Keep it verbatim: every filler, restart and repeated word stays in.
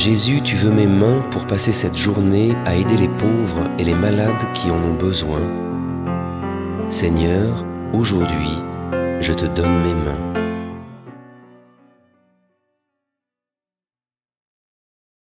Jésus, tu veux mes mains pour passer cette journée à aider les pauvres et les malades qui en ont besoin. Seigneur, aujourd'hui, je te donne mes mains.